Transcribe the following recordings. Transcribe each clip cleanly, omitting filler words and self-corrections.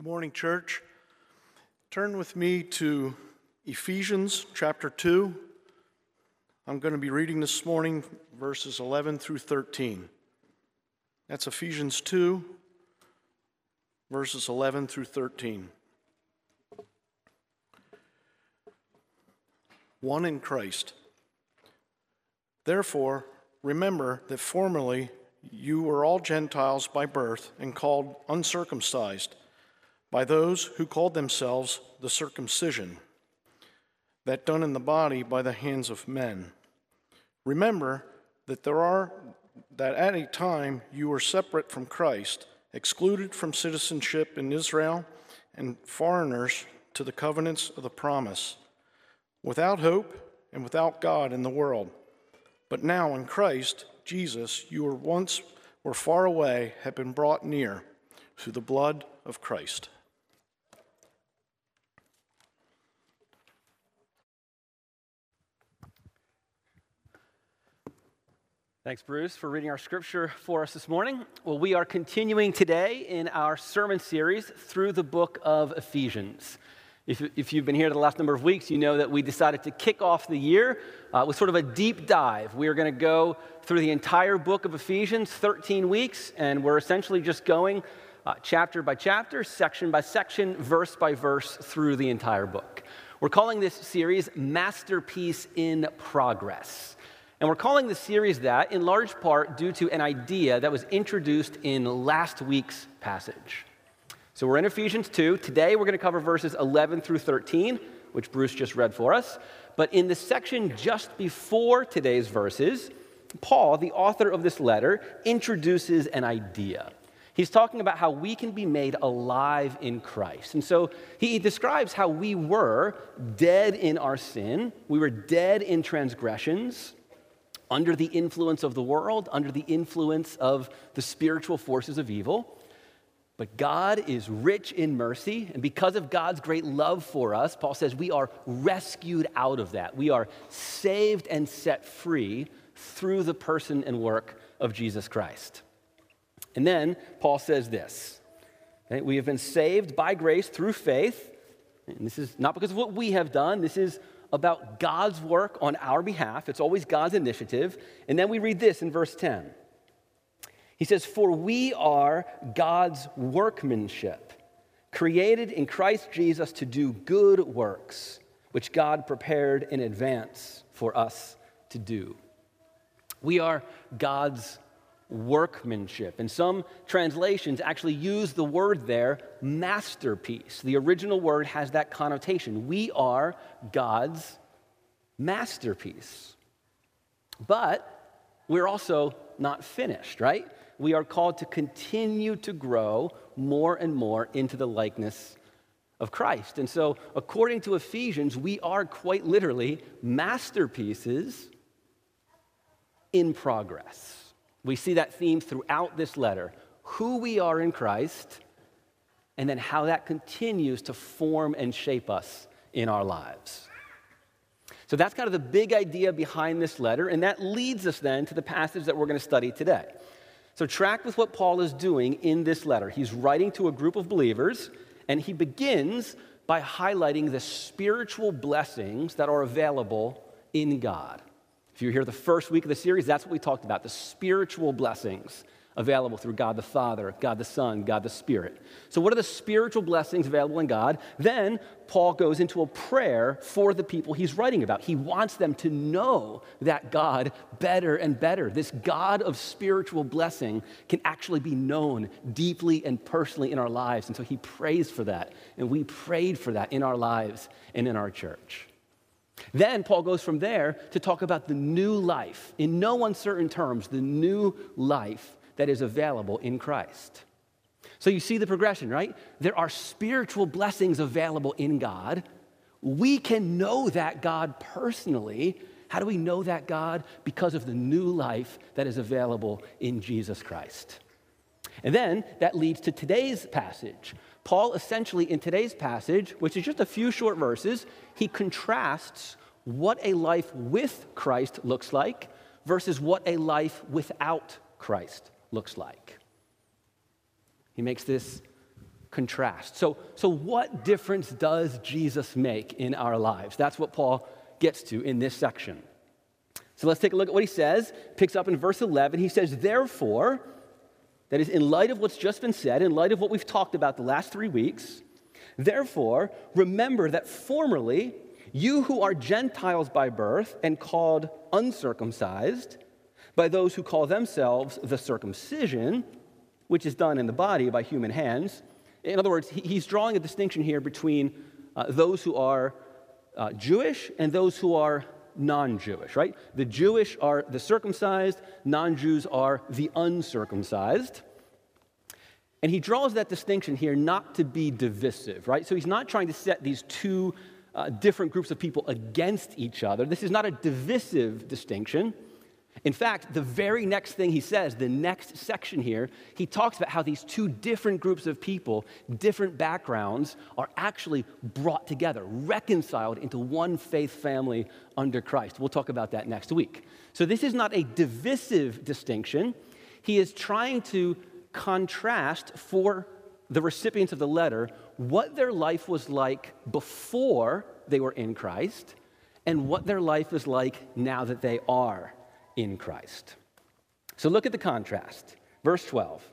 Good morning, church. Turn with me to Ephesians chapter 2. I'm going to be reading this morning verses 11 through 13. That's Ephesians 2, verses 11 through 13. One in Christ. Therefore, remember that formerly you were all Gentiles by birth and called uncircumcised by those who called themselves the circumcision, that done in the body by the hands of men. Remember that at a time you were separate from Christ, excluded from citizenship in Israel, and foreigners to the covenants of the promise, without hope and without God in the world. But now in Christ Jesus, you were far away, have been brought near through the blood of Christ. Thanks, Bruce, for reading our scripture for us this morning. Well, we are continuing today in our sermon series through the book of Ephesians. If you've been here the last number of weeks, you know that we decided to kick off the year with sort of a deep dive. We are going to go through the entire book of Ephesians, 13 weeks, and we're essentially just going chapter by chapter, section by section, verse by verse through the entire book. We're calling this series Masterpiece in Progress. And we're calling the series that in large part due to an idea that was introduced in last week's passage. So we're in Ephesians 2. Today we're going to cover verses 11 through 13, which Bruce just read for us. But in the section just before today's verses, Paul, the author of this letter, introduces an idea. He's talking about how we can be made alive in Christ. And so he describes how we were dead in our sin. We were dead in transgressions, under the influence of the world, under the influence of the spiritual forces of evil. But God is rich in mercy, and because of God's great love for us, Paul says we are rescued out of that. We are saved and set free through the person and work of Jesus Christ. And then Paul says this, okay, we have been saved by grace through faith, and this is not because of what we have done, this is about God's work on our behalf. It's always God's initiative. And then we read this in verse 10. He says, "For we are God's workmanship, created in Christ Jesus to do good works, which God prepared in advance for us to do." We are God's workmanship. And some translations actually use the word there, masterpiece. The original word has that connotation. We are God's masterpiece. But we're also not finished, right? We are called to continue to grow more and more into the likeness of Christ. And so, according to Ephesians, we are quite literally masterpieces in progress. We see that theme throughout this letter, who we are in Christ, and then how that continues to form and shape us in our lives. So that's kind of the big idea behind this letter, and that leads us then to the passage that we're going to study today. So track with what Paul is doing in this letter. He's writing to a group of believers, and he begins by highlighting the spiritual blessings that are available in God. If you were here the first week of the series, that's what we talked about, the spiritual blessings available through God the Father, God the Son, God the Spirit. So what are the spiritual blessings available in God? Then Paul goes into a prayer for the people he's writing about. He wants them to know that God better and better. This God of spiritual blessing can actually be known deeply and personally in our lives. And so he prays for that. And we prayed for that in our lives and in our church. Then Paul goes from there to talk about the new life, in no uncertain terms, the new life that is available in Christ. So you see the progression, right? There are spiritual blessings available in God. We can know that God personally. How do we know that God? Because of the new life that is available in Jesus Christ. And then that leads to today's passage. Paul essentially in today's passage, which is just a few short verses, he contrasts what a life with Christ looks like versus what a life without Christ looks like. He makes this contrast. So what difference does Jesus make in our lives? That's what Paul gets to in this section. So let's take a look at what he says. Picks up in verse 11. He says, therefore, that is, in light of what's just been said, in light of what we've talked about the last 3 weeks, therefore, remember that formerly you who are Gentiles by birth and called uncircumcised by those who call themselves the circumcision, which is done in the body by human hands. In other words, he's drawing a distinction here between those who are Jewish and those who are non-Jewish, right? The Jewish are the circumcised, non-Jews are the uncircumcised. And he draws that distinction here not to be divisive, right? So he's not trying to set these two different groups of people against each other. This is not a divisive distinction. In fact, the very next thing he says, the next section here, he talks about how these two different groups of people, different backgrounds, are actually brought together, reconciled into one faith family under Christ. We'll talk about that next week. So this is not a divisive distinction. He is trying to contrast for the recipients of the letter what their life was like before they were in Christ and what their life is like now that they are in Christ. So look at the contrast. Verse 12.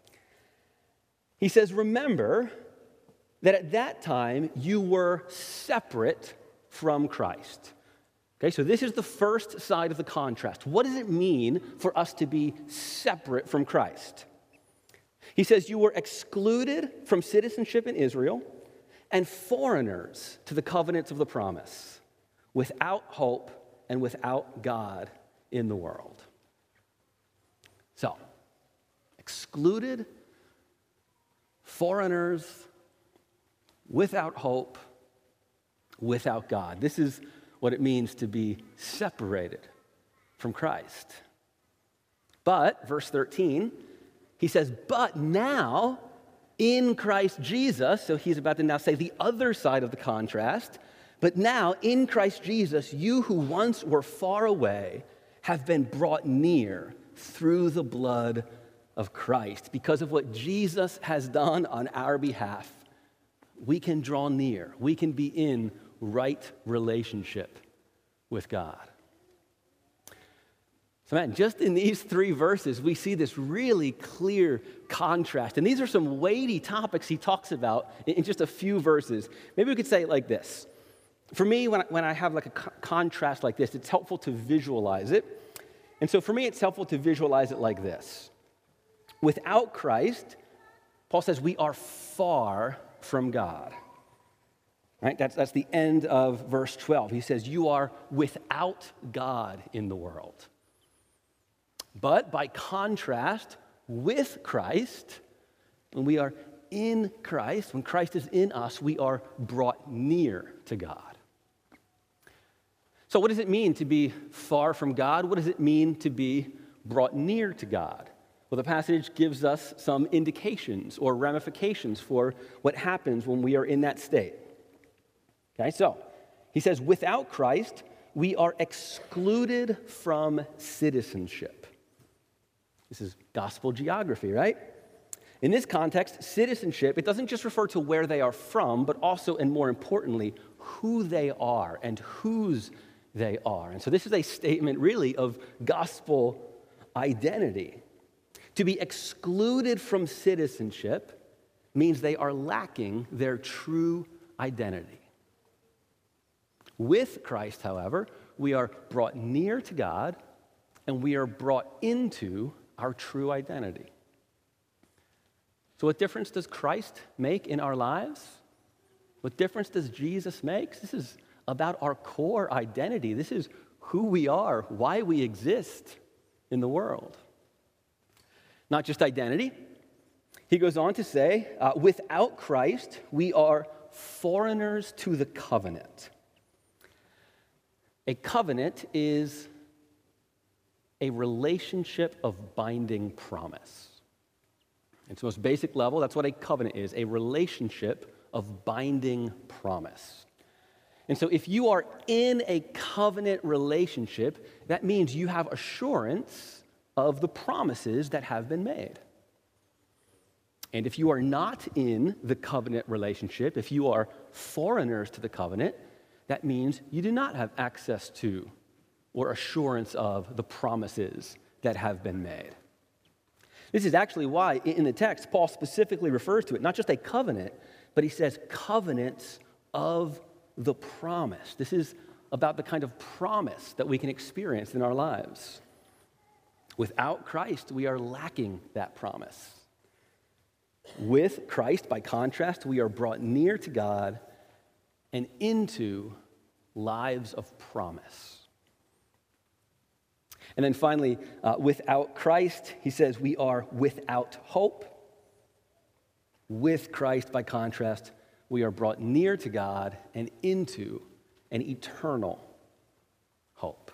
He says, remember that at that time you were separate from Christ. Okay, so this is the first side of the contrast. What does it mean for us to be separate from Christ? He says, you were excluded from citizenship in Israel and foreigners to the covenants of the promise, without hope and without God in the world. So, excluded, foreigners, without hope, without God. This is what it means to be separated from Christ. But, verse 13, he says, but now, in Christ Jesus, so he's about to now say the other side of the contrast, but now, in Christ Jesus, you who once were far away have been brought near through the blood of Christ. Because of what Jesus has done on our behalf, we can draw near. We can be in right relationship with God. So man, just in these 3 verses, we see this really clear contrast. And these are some weighty topics he talks about in just a few verses. Maybe we could say it like this. For me, when I have like a contrast like this, it's helpful to visualize it. And so for me, it's helpful to visualize it like this. Without Christ, Paul says we are far from God. Right? That's the end of verse 12. He says, you are without God in the world. But by contrast, with Christ, when we are in Christ, when Christ is in us, we are brought near to God. So what does it mean to be far from God? What does it mean to be brought near to God? Well, the passage gives us some indications or ramifications for what happens when we are in that state. Okay, so he says, without Christ, we are excluded from citizenship. This is gospel geography, right? In this context, citizenship, it doesn't just refer to where they are from, but also, and more importantly, who they are and whose they are. And so this is a statement really of gospel identity. To be excluded from citizenship means they are lacking their true identity. With Christ, however, we are brought near to God and we are brought into our true identity. So what difference does Christ make in our lives? What difference does Jesus make? This is about our core identity. This is who we are, why we exist in the world. Not just identity. He goes on to say, without Christ, we are foreigners to the covenant. A covenant is a relationship of binding promise. At its most basic level, that's what a covenant is, a relationship of binding promise. And so if you are in a covenant relationship, that means you have assurance of the promises that have been made. And if you are not in the covenant relationship, if you are foreigners to the covenant, that means you do not have access to or assurance of the promises that have been made. This is actually why in the text, Paul specifically refers to it, not just a covenant, but he says covenants of the promise. This is about the kind of promise that we can experience in our lives. Without Christ, we are lacking that promise. With Christ, by contrast, we are brought near to God and into lives of promise. And then finally, without Christ, he says we are without hope. With Christ, by contrast, we are brought near to God and into an eternal hope.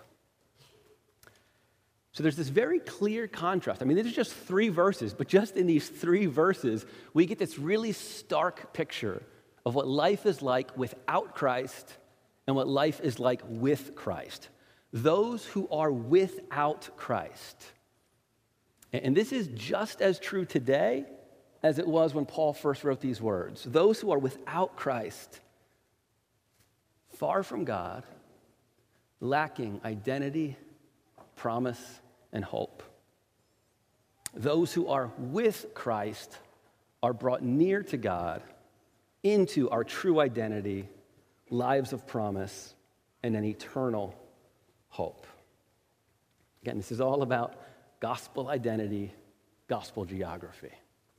So there's this very clear contrast. I mean, these are just 3 verses, but just in these 3 verses, we get this really stark picture of what life is like without Christ and what life is like with Christ. Those who are without Christ. And this is just as true today as it was when Paul first wrote these words. Those who are without Christ, far from God, lacking identity, promise, and hope. Those who are with Christ are brought near to God, into our true identity, lives of promise, and an eternal hope. Again, this is all about gospel identity, gospel geography.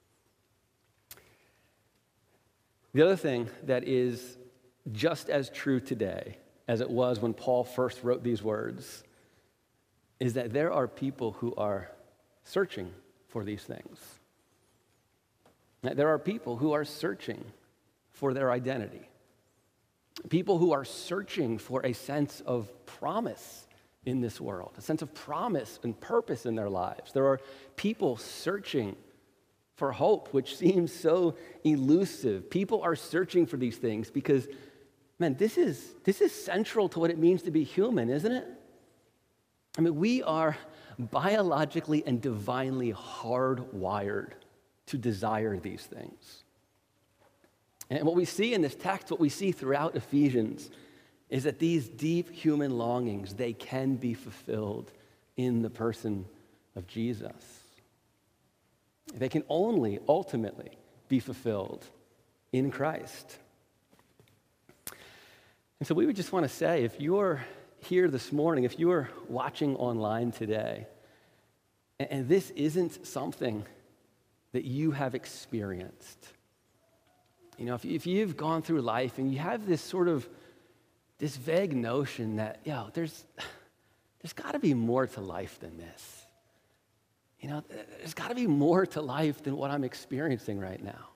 The other thing that is just as true today as it was when Paul first wrote these words is that there are people who are searching for these things. There are people who are searching for their identity. People who are searching for a sense of promise in this world, a sense of promise and purpose in their lives. There are people searching for hope, which seems so elusive. People are searching for these things because, man, this is central to what it means to be human, isn't it? I mean, we are biologically and divinely hardwired to desire these things. And what we see in this text, what we see throughout Ephesians, is that these deep human longings, they can be fulfilled in the person of Jesus. They can only ultimately be fulfilled in Christ. And so we would just want to say, if you're here this morning, if you're watching online today, and this isn't something that you have experienced, you know, if you've gone through life and you have this sort of, this vague notion that, there's got to be more to life than this. You know, there's got to be more to life than what I'm experiencing right now.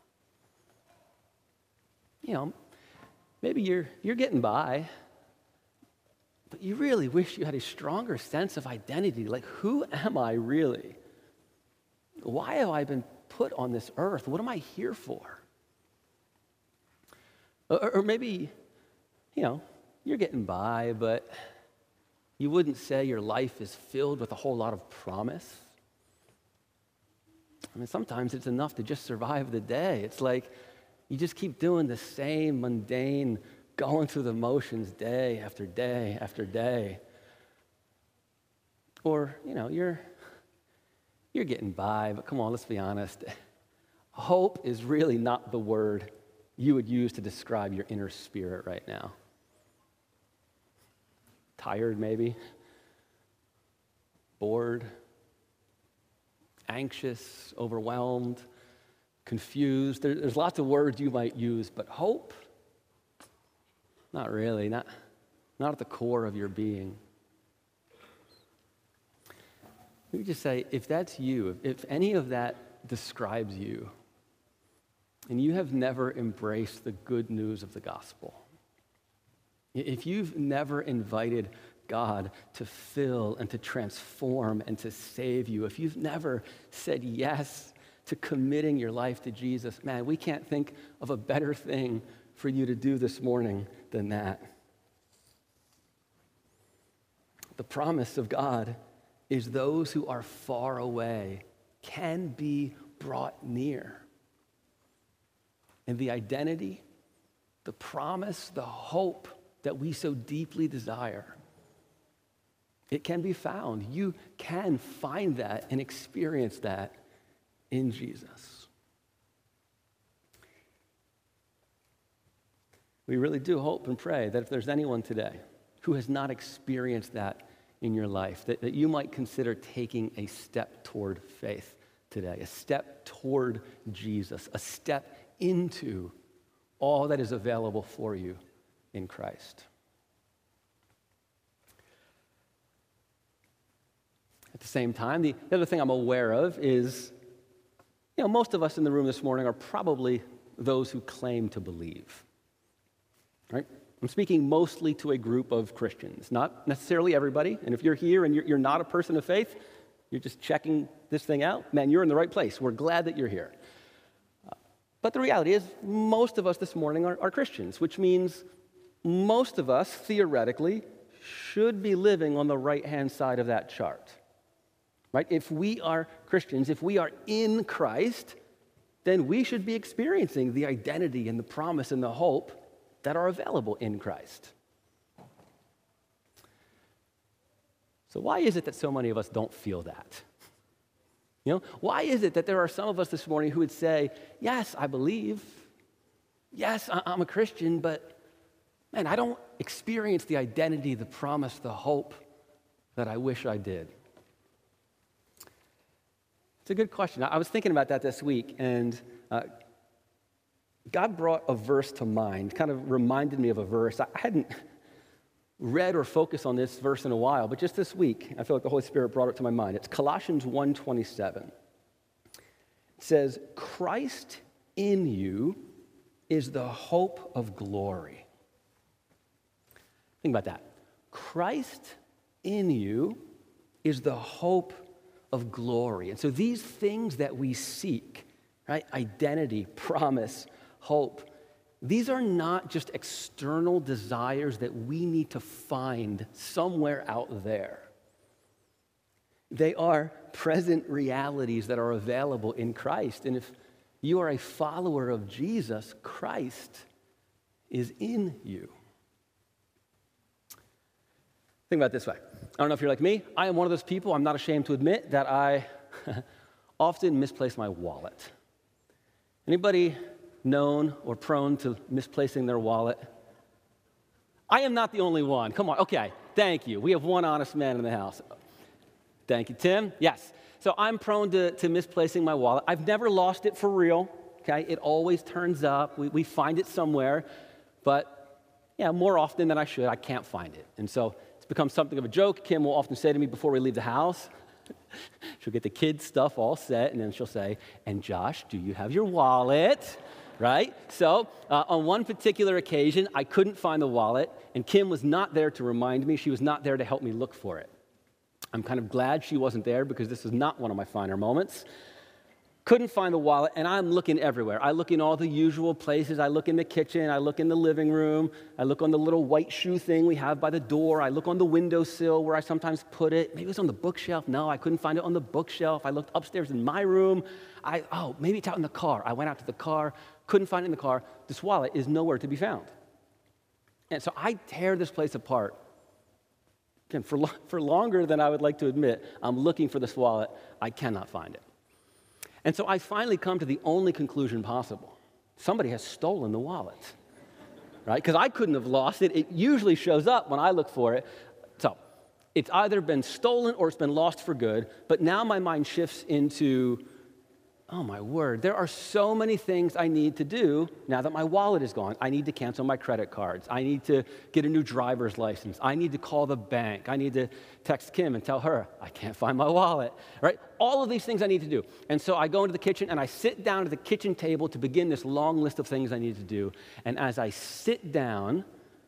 You know, maybe you're getting by, but you really wish you had a stronger sense of identity. Like, who am I really? Why have I been put on this earth? What am I here for? Or maybe, you're getting by, but you wouldn't say your life is filled with a whole lot of promise. I mean, sometimes it's enough to just survive the day. It's like you just keep doing the same mundane, going through the motions day after day after day. Or, you're getting by, but come on, let's be honest. Hope is really not the word you would use to describe your inner spirit right now. Tired, maybe. Bored. Anxious, overwhelmed, confused. There's lots of words you might use, but hope? Not really, not at the core of your being. Let me just say, if that's you, if any of that describes you, and you have never embraced the good news of the gospel, if you've never invited God to fill and to transform and to save you, if you've never said yes to committing your life to Jesus, man, we can't think of a better thing for you to do this morning than that. The promise of God is those who are far away can be brought near. and the identity, the promise, the hope that we so deeply desire. It can be found. You can find that and experience that in Jesus. We really do hope and pray that if there's anyone today who has not experienced that in your life, that you might consider taking a step toward faith today, a step toward Jesus, a step into all that is available for you in Christ. At the same time, the other thing I'm aware of is, most of us in the room this morning are probably those who claim to believe, right? I'm speaking mostly to a group of Christians, not necessarily everybody. And if you're here and you're not a person of faith, you're just checking this thing out, man, you're in the right place. We're glad that you're here. But the reality is, most of us this morning are Christians, which means most of us, theoretically, should be living on the right-hand side of that chart. Right? If we are Christians, if we are in Christ, then we should be experiencing the identity and the promise and the hope that are available in Christ. So why is it that so many of us don't feel that? Why is it that there are some of us this morning who would say, yes, I believe, yes, I'm a Christian, but man, I don't experience the identity, the promise, the hope that I wish I did? It's a good question. I was thinking about that this week, and God brought a verse to mind, kind of reminded me of a verse. I hadn't read or focused on this verse in a while, but just this week, I feel like the Holy Spirit brought it to my mind. It's Colossians 1:27. It says, Christ in you is the hope of glory. Think about that. Christ in you is the hope of glory. And so these things that we seek, right? Identity, promise, hope, these are not just external desires that we need to find somewhere out there. They are present realities that are available in Christ. And if you are a follower of Jesus, Christ is in you. Think about it this way. I don't know if you're like me. I am one of those people, I'm not ashamed to admit, that I often misplace my wallet. Anybody known or prone to misplacing their wallet? I am not the only one. Come on. Okay. Thank you. We have one honest man in the house. Thank you, Tim. Yes. So I'm prone to misplacing my wallet. I've never lost it for real. Okay. It always turns up. We find it somewhere. But more often than I should, I can't find it. And so it's become something of a joke. Kim will often say to me before we leave the house, she'll get the kids' stuff all set, and then she'll say, and Josh, do you have your wallet? Right? So on one particular occasion, I couldn't find the wallet, and Kim was not there to remind me. She was not there to help me look for it. I'm kind of glad she wasn't there because this is not one of my finer moments. Couldn't find the wallet, and I'm looking everywhere. I look in all the usual places. I look in the kitchen. I look in the living room. I look on the little white shoe thing we have by the door. I look on the windowsill where I sometimes put it. Maybe it was on the bookshelf. No, I couldn't find it on the bookshelf. I looked upstairs in my room. Maybe it's out in the car. I went out to the car, couldn't find it in the car. This wallet is nowhere to be found. And so I tear this place apart. Again, for longer than I would like to admit, I'm looking for this wallet. I cannot find it. And so I finally come to the only conclusion possible. Somebody has stolen the wallet, right? Because I couldn't have lost it. It usually shows up when I look for it. So it's either been stolen or it's been lost for good. But now my mind shifts into, oh my word, there are so many things I need to do now that my wallet is gone. I need to cancel my credit cards. I need to get a new driver's license. I need to call the bank. I need to text Kim and tell her, I can't find my wallet, right? All of these things I need to do. And so I go into the kitchen and I sit down at the kitchen table to begin this long list of things I need to do. And as I sit down,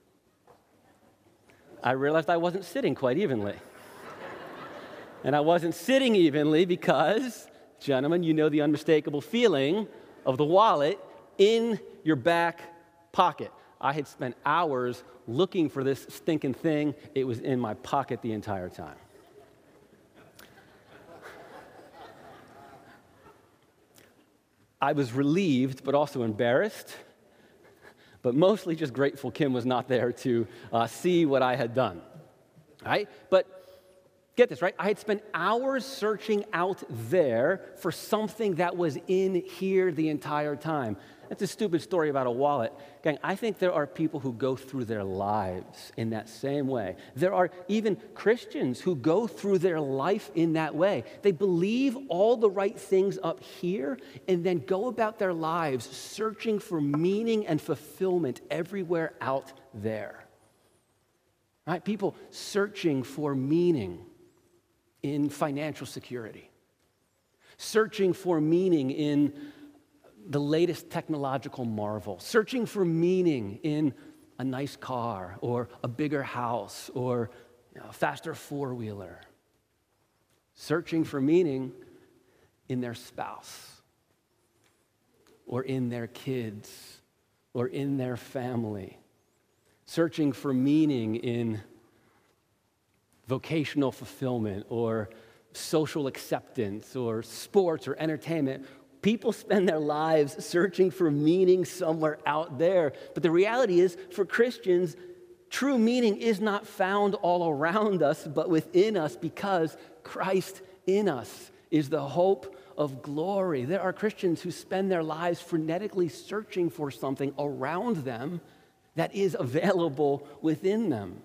I realized I wasn't sitting quite evenly. And I wasn't sitting evenly because, gentlemen, you know the unmistakable feeling of the wallet in your back pocket. I had spent hours looking for this stinking thing. It was in my pocket the entire time. I was relieved, but also embarrassed, but mostly just grateful Kim was not there to see what I had done, right? But get this, right? I had spent hours searching out there for something that was in here the entire time. That's a stupid story about a wallet. Gang, I think there are people who go through their lives in that same way. There are even Christians who go through their life in that way. They believe all the right things up here and then go about their lives searching for meaning and fulfillment everywhere out there. Right? People searching for meaning in financial security, searching for meaning in the latest technological marvel, searching for meaning in a nice car or a bigger house or a faster four-wheeler, searching for meaning in their spouse or in their kids or in their family, searching for meaning in vocational fulfillment or social acceptance or sports or entertainment. People spend their lives searching for meaning somewhere out there. But the reality is, for Christians, true meaning is not found all around us, but within us, because Christ in us is the hope of glory. There are Christians who spend their lives frenetically searching for something around them that is available within them.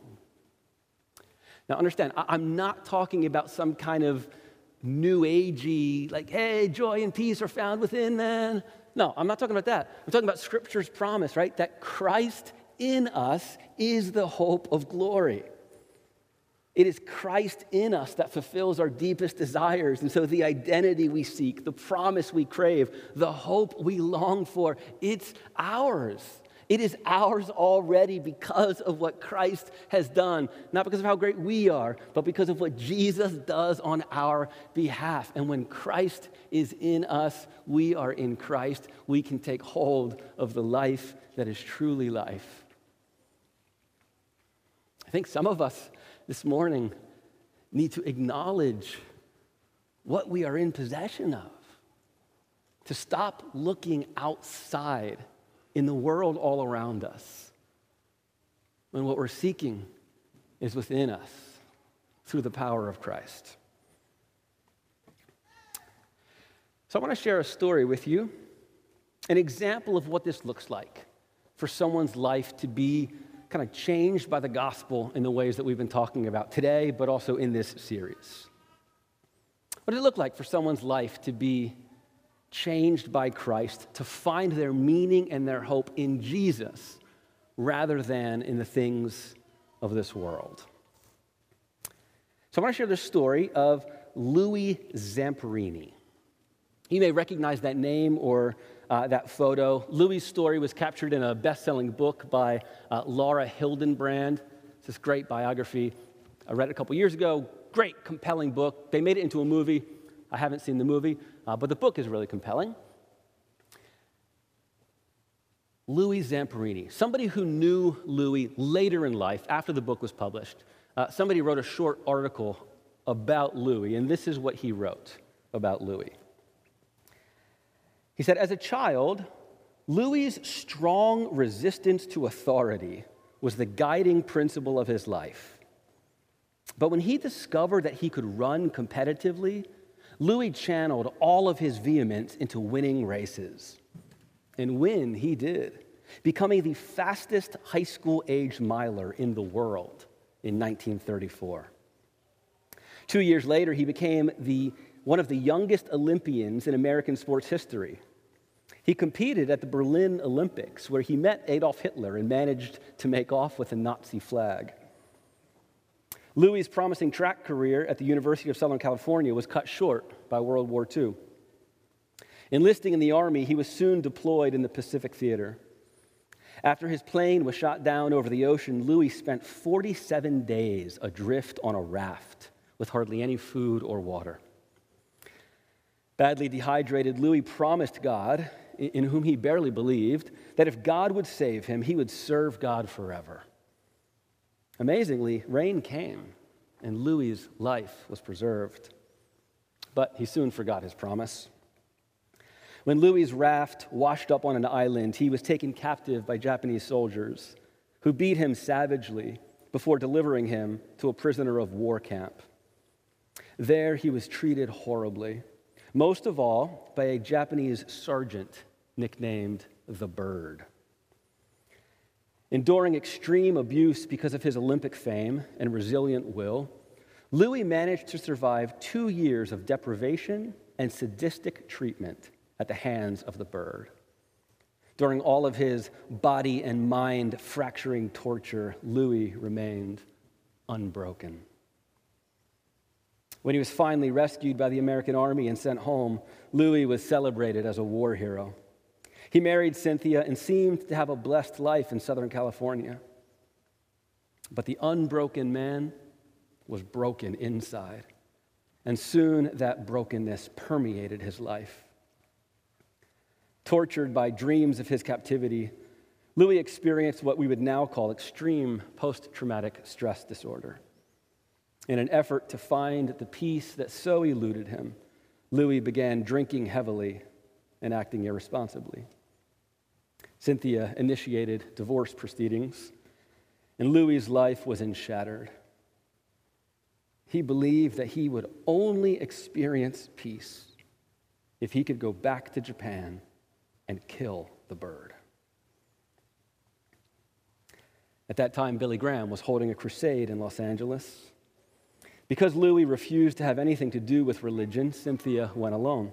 Now understand, I'm not talking about some kind of new agey, like, hey, joy and peace are found within man. No, I'm not talking about that. I'm talking about Scripture's promise, right? That Christ in us is the hope of glory. It is Christ in us that fulfills our deepest desires. And so the identity we seek, the promise we crave, the hope we long for, it's ours. It is ours already because of what Christ has done, not because of how great we are, but because of what Jesus does on our behalf. And when Christ is in us, we are in Christ. We can take hold of the life that is truly life. I think some of us this morning need to acknowledge what we are in possession of, to stop looking outside in the world all around us, when what we're seeking is within us through the power of Christ. So I want to share a story with you, an example of what this looks like for someone's life to be kind of changed by the gospel in the ways that we've been talking about today, but also in this series. What does it look like for someone's life to be changed by Christ, to find their meaning and their hope in Jesus rather than in the things of this world? So I want to share the story of Louis Zamperini. You may recognize that name or that photo. Louis' story was captured in a best-selling book by Laura Hildenbrand. It's this great biography. I read it a couple years ago. Great, compelling book. They made it into a movie. I haven't seen the movie, but the book is really compelling. Louis Zamperini, somebody who knew Louis later in life, after the book was published, somebody wrote a short article about Louis, and this is what he wrote about Louis. He said, as a child, Louis' strong resistance to authority was the guiding principle of his life. But when he discovered that he could run competitively, Louis channeled all of his vehemence into winning races. And win he did, becoming the fastest high school-age miler in the world in 1934. 2 years later, he became one of the youngest Olympians in American sports history. He competed at the Berlin Olympics, where he met Adolf Hitler and managed to make off with a Nazi flag. Louis' promising track career at the University of Southern California was cut short by World War II. Enlisting in the Army, he was soon deployed in the Pacific Theater. After his plane was shot down over the ocean, Louis spent 47 days adrift on a raft with hardly any food or water. Badly dehydrated, Louis promised God, in whom he barely believed, that if God would save him, he would serve God forever. Amazingly, rain came, and Louis' life was preserved. But he soon forgot his promise. When Louis's raft washed up on an island, he was taken captive by Japanese soldiers who beat him savagely before delivering him to a prisoner of war camp. There he was treated horribly, most of all by a Japanese sergeant nicknamed the Bird. Enduring extreme abuse because of his Olympic fame and resilient will, Louis managed to survive 2 years of deprivation and sadistic treatment at the hands of the Bird. During all of his body and mind fracturing torture, Louis remained unbroken. When he was finally rescued by the American Army and sent home, Louis was celebrated as a war hero. He married Cynthia and seemed to have a blessed life in Southern California. But the unbroken man was broken inside, and soon that brokenness permeated his life. Tortured by dreams of his captivity, Louis experienced what we would now call extreme post-traumatic stress disorder. In an effort to find the peace that so eluded him, Louis began drinking heavily and acting irresponsibly. Cynthia initiated divorce proceedings, and Louis's life was shattered. He believed that he would only experience peace if he could go back to Japan and kill the Bird. At that time, Billy Graham was holding a crusade in Los Angeles. Because Louis refused to have anything to do with religion, Cynthia went alone.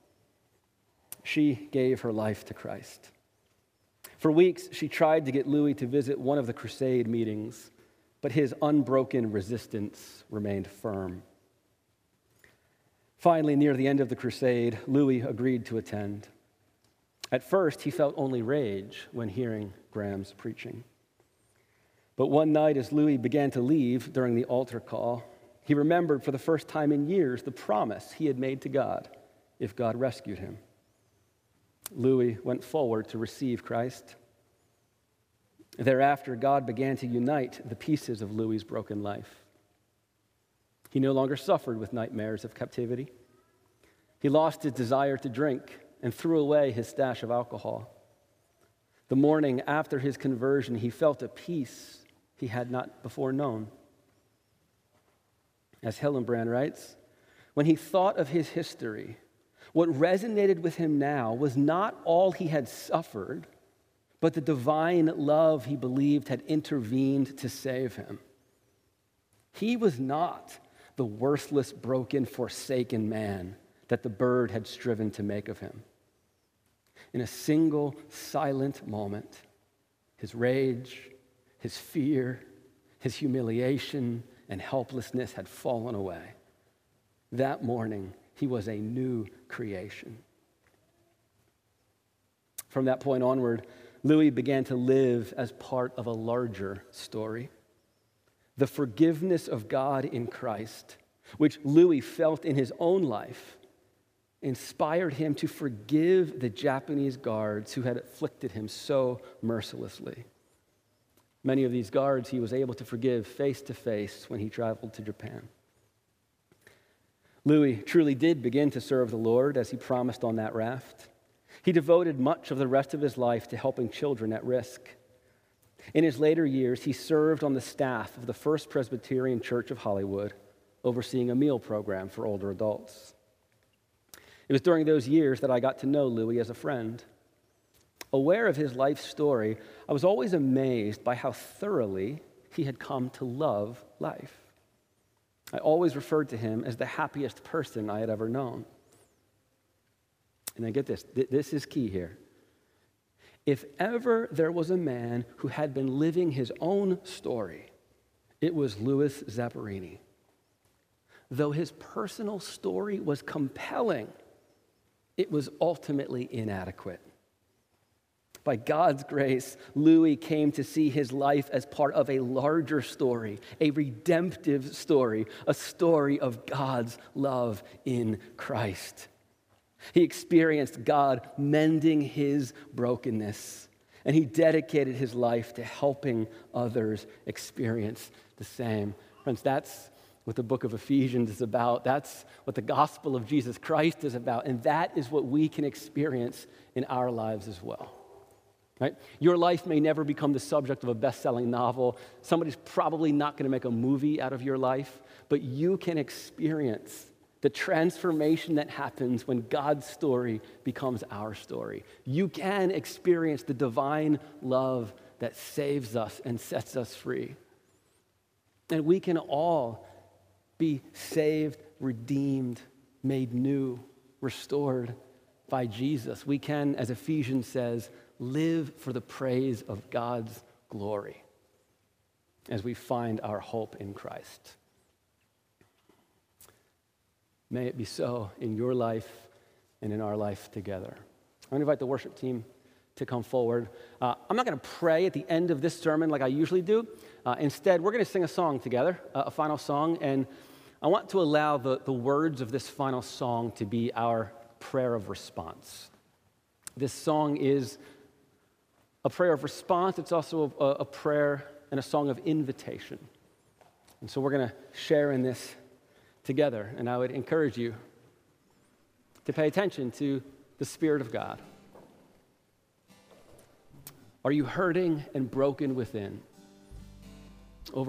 She gave her life to Christ. For weeks, she tried to get Louis to visit one of the crusade meetings, but his unbroken resistance remained firm. Finally, near the end of the crusade, Louis agreed to attend. At first, he felt only rage when hearing Graham's preaching. But one night, as Louis began to leave during the altar call, he remembered for the first time in years the promise he had made to God if God rescued him. Louis went forward to receive Christ. Thereafter, God began to unite the pieces of Louis's broken life. He no longer suffered with nightmares of captivity. He lost his desire to drink and threw away his stash of alcohol. The morning after his conversion, he felt a peace he had not before known. As Hillenbrand writes, when he thought of his history, what resonated with him now was not all he had suffered, but the divine love he believed had intervened to save him. He was not the worthless, broken, forsaken man that the Bird had striven to make of him. In a single silent moment, his rage, his fear, his humiliation, and helplessness had fallen away. That morning, he was a new creation. From that point onward, Louis began to live as part of a larger story. The forgiveness of God in Christ, which Louis felt in his own life, inspired him to forgive the Japanese guards who had afflicted him so mercilessly. Many of these guards he was able to forgive face to face when he traveled to Japan. Louis truly did begin to serve the Lord as he promised on that raft. He devoted much of the rest of his life to helping children at risk. In his later years, he served on the staff of the First Presbyterian Church of Hollywood, overseeing a meal program for older adults. It was during those years that I got to know Louis as a friend. Aware of his life story, I was always amazed by how thoroughly he had come to love life. I always referred to him as the happiest person I had ever known. And then get this, this is key here. If ever there was a man who had been living his own story, it was Louis Zamperini. Though his personal story was compelling, it was ultimately inadequate. By God's grace, Louis came to see his life as part of a larger story, a redemptive story, a story of God's love in Christ. He experienced God mending his brokenness, and he dedicated his life to helping others experience the same. Friends, that's what the book of Ephesians is about. That's what the gospel of Jesus Christ is about. And that is what we can experience in our lives as well. Right? Your life may never become the subject of a best-selling novel. Somebody's probably not going to make a movie out of your life, but you can experience the transformation that happens when God's story becomes our story. You can experience the divine love that saves us and sets us free. And we can all be saved, redeemed, made new, restored by Jesus. We can, as Ephesians says, live for the praise of God's glory as we find our hope in Christ. May it be so in your life and in our life together. I'm going to invite the worship team to come forward. I'm not going to pray at the end of this sermon like I usually do. Instead, we're going to sing a song together, a final song, and I want to allow the words of this final song to be our prayer of response. This song is a prayer of response. It's also a prayer and a song of invitation. And so we're going to share in this together. And I would encourage you to pay attention to the Spirit of God. Are you hurting and broken within?